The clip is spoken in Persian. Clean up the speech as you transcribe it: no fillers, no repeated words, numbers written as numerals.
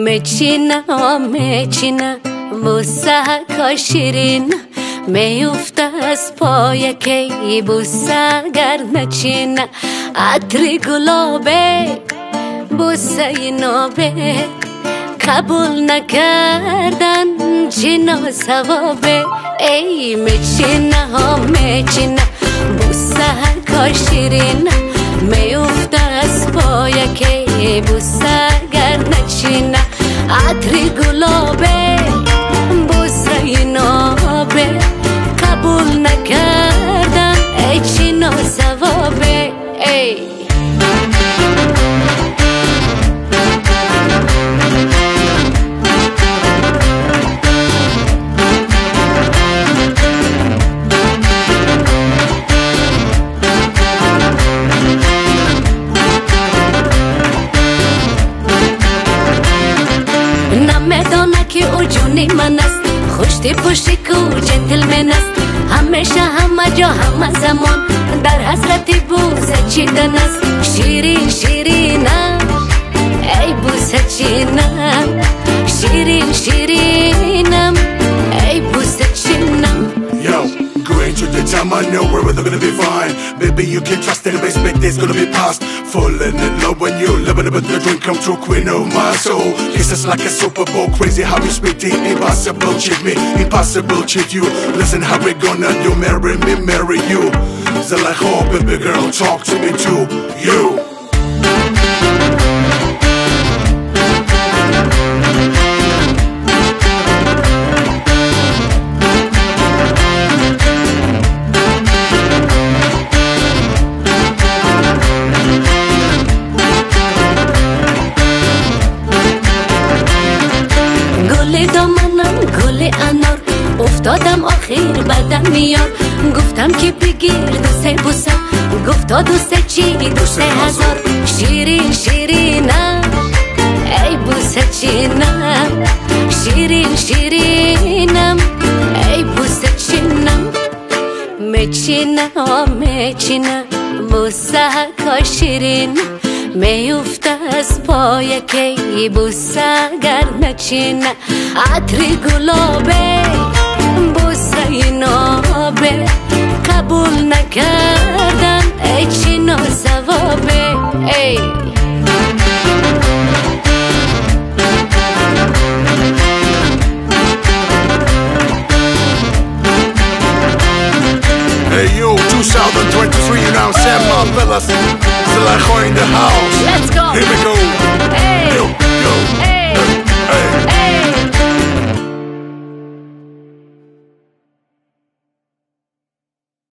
مچینه بوسه کا شیرین میفته از پای کی بوسه گر نچینه عطر گلابه بوسه نابه قبول نکردن جنا ثوابه ای مچینه بوسه کا شیرین میفته از پای کی بوسه گر نچینه عطر گلابه بوسه نابه قبول نکردن ای چینا ثوابه ای نمیدانه که او جونی من است خوشتی پوشی کو جنتلمن است همیشه همه جا همه زمان در حسرت بوسه چیدن است شیرین شیرینم ای بوسه چینم شیرین شیرینم ای بوسه چینم Going through the time, I know we're gonna be fine. Baby, you can trust it, expect it's gonna be past. Falling in love when you living it, but the dream come true, queen of my soul. This is like a Super Bowl, crazy how you speak the impossible. Cheat me, impossible, cheat you. Listen, how we gonna do? Marry me, marry you. So like, oh, baby girl, talk to me too. You. گل انار افتادم آخر بدم میاد گفتم که بگیر دوسته بوسم گفتا دوسته چی دوسته هزار شیرین شیرینم ای بوسه چینم شیرین شیرینم ای بوسه چینم مچینه بوسه کا شیرین میفته از پای کی بوسه گر نچینه عطر گلابه بوسه نابه قبول نکردن ای چینا ثوابه ای Hey yo, 2023, you know Sam Marvelous, Zalacho in the house. Let's go. Here we go.